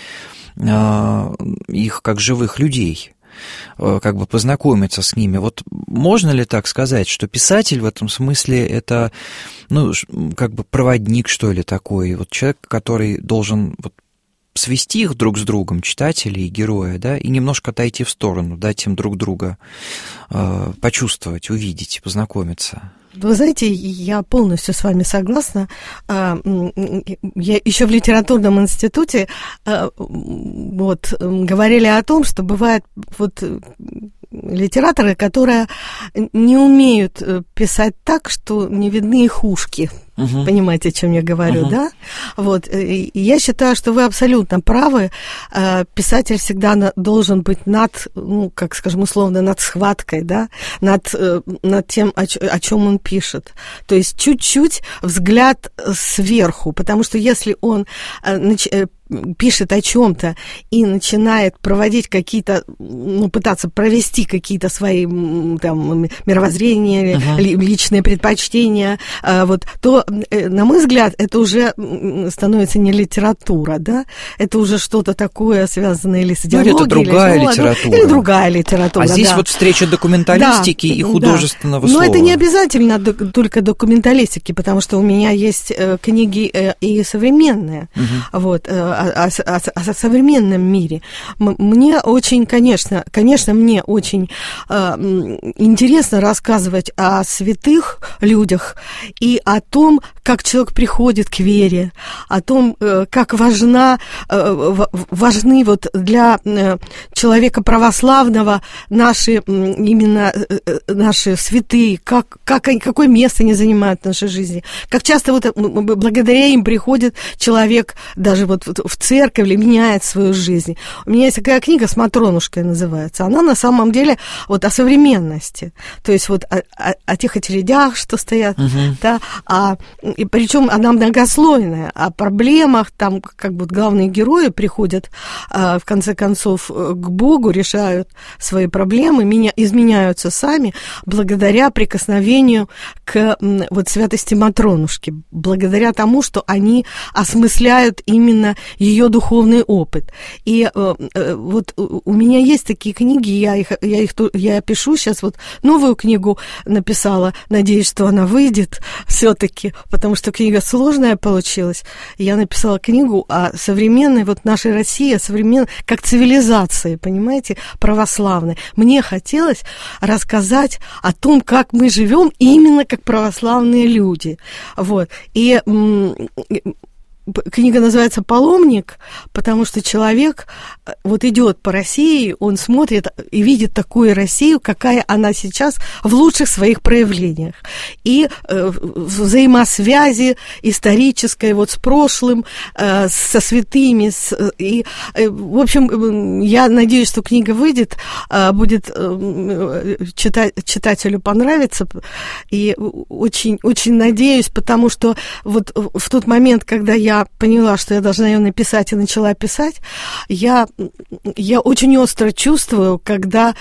их как живых людей, как бы познакомиться с ними. Вот можно ли так сказать, что писатель в этом смысле это, ну, как бы проводник, что ли, такой, вот человек, который должен вот свести их друг с другом, читателей и героя, да, и немножко отойти в сторону, дать им друг друга почувствовать, увидеть, познакомиться? Вы знаете, я полностью с вами согласна. Я еще в литературном институте вот говорили о том, что бывают вот литераторы, которые не умеют писать так, что не видны их ушки. Понимаете, о чем я говорю, да? Вот. И я считаю, что вы абсолютно правы. Писатель всегда должен быть над, ну, как скажем, условно, над схваткой, да? Над тем, о чем он пишет. То есть чуть-чуть взгляд сверху, потому что если он пишет о чем-то и начинает проводить какие-то, ну, пытаться провести какие-то свои там мировоззрения, личные предпочтения, вот, то, на мой взгляд, это уже становится не литература, да, это уже что-то такое, связанное или с идеологией, это другая литература. Или другая литература, а здесь да. вот встреча документалистики и художественного слова. Но это не обязательно только документалистики, потому что у меня есть книги и современные, вот, о современном мире. Мне очень, конечно, мне очень интересно рассказывать о святых людях и о том, как человек приходит к вере, о том, как важны вот для человека православного наши святые, какое место они занимают в нашей жизни, как часто вот благодаря им приходит человек даже вот в церковь или меняет свою жизнь. У меня есть такая книга «Сматронушка» называется. Она на самом деле вот о современности. То есть вот о тех очередях, что стоят, да, и причем она многослойная, о проблемах, там как бы главные герои приходят в конце концов к Богу, решают свои проблемы, изменяются сами благодаря прикосновению к вот святости Матронушки, благодаря тому, что они осмысляют именно ее духовный опыт. И вот у меня есть такие книги, я пишу сейчас, вот новую книгу написала, надеюсь, что она выйдет все-таки, потому что книга сложная получилась. Я написала книгу о современной вот нашей России, о современной, как цивилизации, понимаете, православной. Мне хотелось рассказать о том, как мы живем именно как православные люди. Вот. И книга называется «Паломник», потому что человек вот идет по России, он смотрит и видит такую Россию, какая она сейчас в лучших своих проявлениях. И взаимосвязи исторической вот с прошлым, со святыми. В общем, я надеюсь, что книга выйдет, будет читателю понравиться. И очень, очень надеюсь, потому что вот в тот момент, когда я я поняла, что я должна ее написать, и начала писать, я очень остро чувствую, когда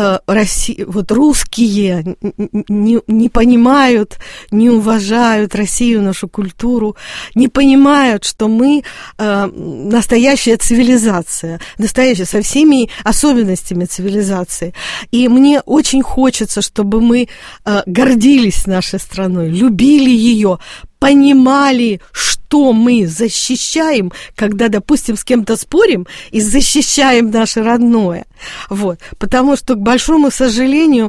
русские не понимают, не уважают Россию, нашу культуру, не понимают, что мы настоящая цивилизация, настоящая, со всеми особенностями цивилизации. И мне очень хочется, чтобы мы гордились нашей страной, любили ее, понимали, что мы защищаем, когда, допустим, с кем-то спорим и защищаем наше родное. Вот. Потому что, к большому сожалению,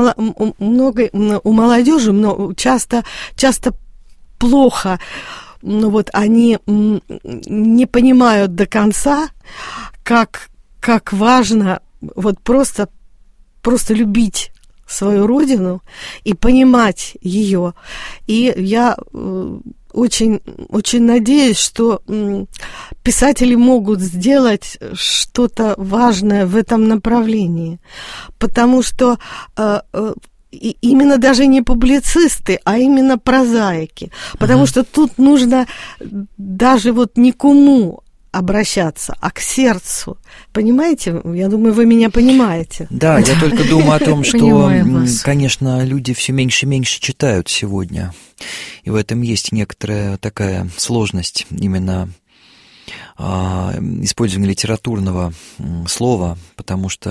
у молодежи часто плохо, они не понимают до конца, как важно просто любить свою родину и понимать ее. И я очень, очень надеюсь, что писатели могут сделать что-то важное в этом направлении, потому что именно даже не публицисты, а именно прозаики, потому что тут нужно даже не к уму обращаться, а к сердцу. Понимаете? Я думаю, вы меня понимаете. Да, я только думаю о том, что, конечно, люди все меньше и меньше читают сегодня. И в этом есть некоторая такая сложность именно использования литературного слова, потому что,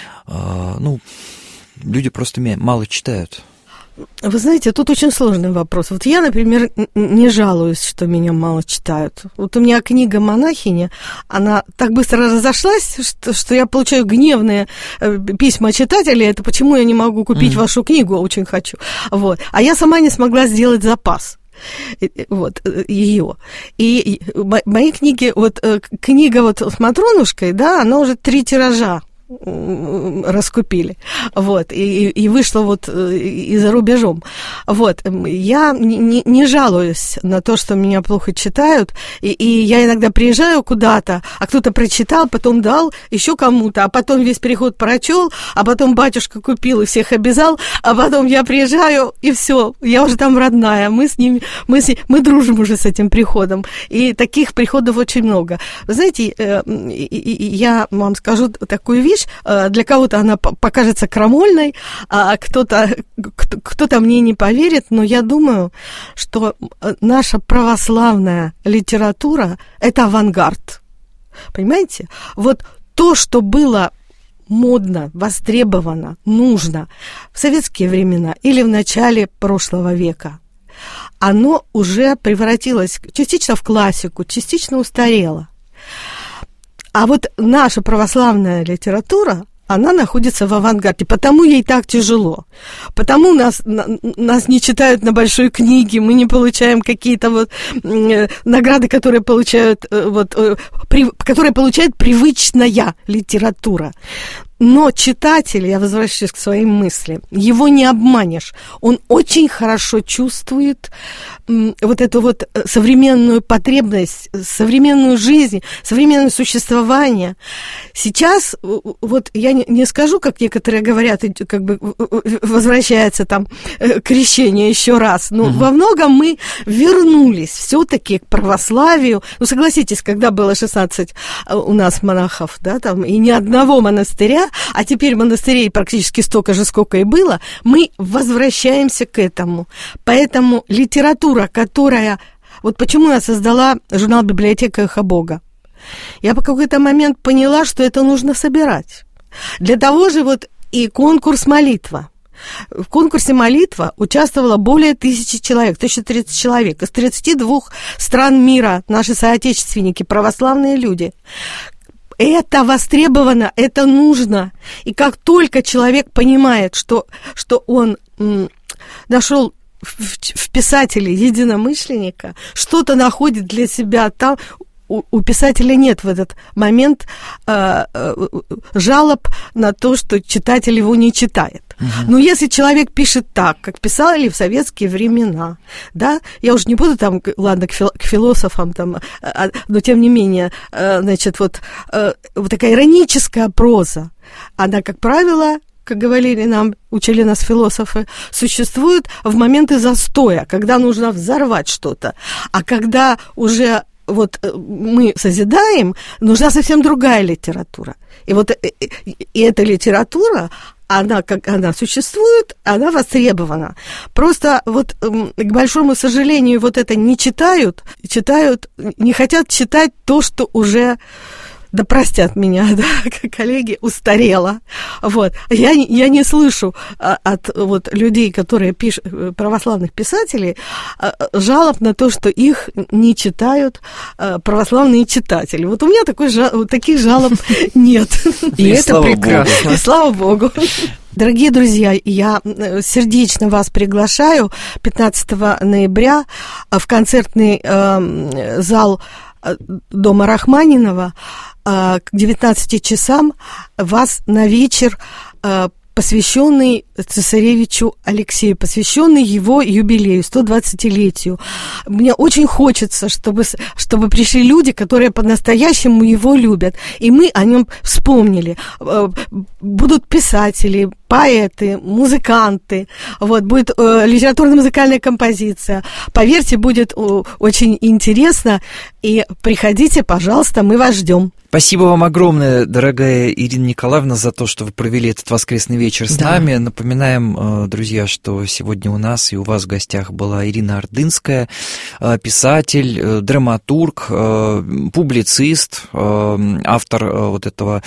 люди просто мало читают. Вы знаете, тут очень сложный вопрос. Я, например, не жалуюсь, что меня мало читают. У меня книга «Монахиня», она так быстро разошлась, что я получаю гневные письма читателей. Это почему я не могу купить вашу книгу, очень хочу. А я сама не смогла сделать запас. Ее. И мои книги, книга с Матронушкой, да, она уже 3 тиража раскупили, и вышло и за рубежом. Я не жалуюсь на то, что меня плохо читают, и я иногда приезжаю куда-то, а кто-то прочитал, потом дал еще кому-то, а потом весь переход прочел, а потом батюшка купил и всех обязал, а потом я приезжаю, и все, я уже там родная, мы мы дружим уже с этим приходом, и таких приходов очень много. Вы знаете, я вам скажу такую вещь, для кого-то она покажется крамольной, а кто-то мне не поверит, но я думаю, что наша православная литература – это авангард. Понимаете? То, что было модно, востребовано, нужно в советские времена или в начале прошлого века, оно уже превратилось частично в классику, частично устарело. А наша православная литература, она находится в авангарде, потому ей так тяжело. Потому нас не читают на большой книге, мы не получаем какие-то награды, которые получает привычная литература. Но читатель, я возвращаюсь к своим мыслям, его не обманешь. Он очень хорошо чувствует эту современную потребность, современную жизнь, современное существование. Сейчас, я не скажу, как некоторые говорят, возвращается крещение еще раз, но во многом мы вернулись все-таки к православию. Согласитесь, когда было 16 у нас монахов, да, и ни одного монастыря, а теперь монастырей практически столько же, сколько и было, мы возвращаемся к этому. Поэтому литература, которая... почему я создала журнал «Библиотека Эхо Бога». Я по какой-то момент поняла, что это нужно собирать. Для того же и конкурс «Молитва». В конкурсе «Молитва» участвовало более 1000 человек, 1030 человек из 32 стран мира, наши соотечественники, православные люди. Это востребовано, это нужно. И как только человек понимает, что он нашел в писателе единомышленника, что-то находит для себя там, у писателя нет в этот момент жалоб на то, что читатель его не читает. Но если человек пишет так, как писали в советские времена, да, я уже не буду ладно, к философам, но тем не менее, такая ироническая проза, она, как правило, как говорили учили нас философы, существует в моменты застоя, когда нужно взорвать что-то. А когда уже вот мы созидаем, нужна совсем другая литература. И вот и эта литература, она, как она существует, она востребована. Просто вот, к большому сожалению, вот это не читают, не хотят читать то, что уже, да простят меня, да, коллеги, устарело. Вот. Я не слышу от вот людей, которые пишут, православных писателей, жалоб на то, что их не читают православные читатели. Вот у меня таких жалоб нет. И это прекрасно. Слава Богу. Дорогие друзья, я сердечно вас приглашаю 15 ноября в концертный зал Дома Рахманинова к 19 часам вас на вечер, посвященный цесаревичу Алексею, посвященный его юбилею, 120-летию. Мне очень хочется, чтобы пришли люди, которые по-настоящему его любят, и мы о нем вспомнили. Будут писатели, поэты, музыканты, вот, будет литературно-музыкальная композиция. Поверьте, будет очень интересно, и приходите, пожалуйста, мы вас ждем. Спасибо вам огромное, дорогая Ирина Николаевна, за то, что вы провели этот воскресный вечер с нами. Напоминаем, друзья, что сегодня у нас и у вас в гостях была Ирина Ордынская, писатель, драматург, публицист, автор вот этого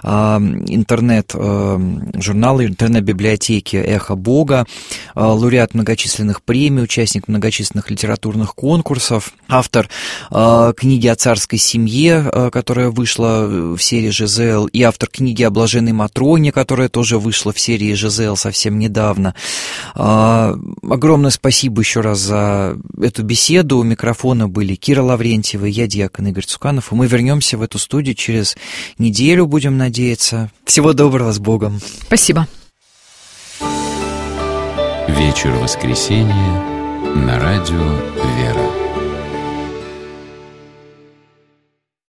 интернет-журнала, интернет-библиотеки «Эхо Бога», лауреат многочисленных премий, участник многочисленных литературных конкурсов, автор книги о царской семье, которая вышла в серии ЖЗЛ, и автор книги о блаженной Матроне, которая тоже вышла в серии ЖЗЛ совсем недавно. Огромное спасибо еще раз за эту беседу. У микрофона были Кира Лаврентьева, я диакон Игорь Цуканов, и мы вернемся в эту студию через неделю, будем надеяться. Всего доброго, с Богом. Спасибо. Вечер воскресенья на радио «Вера».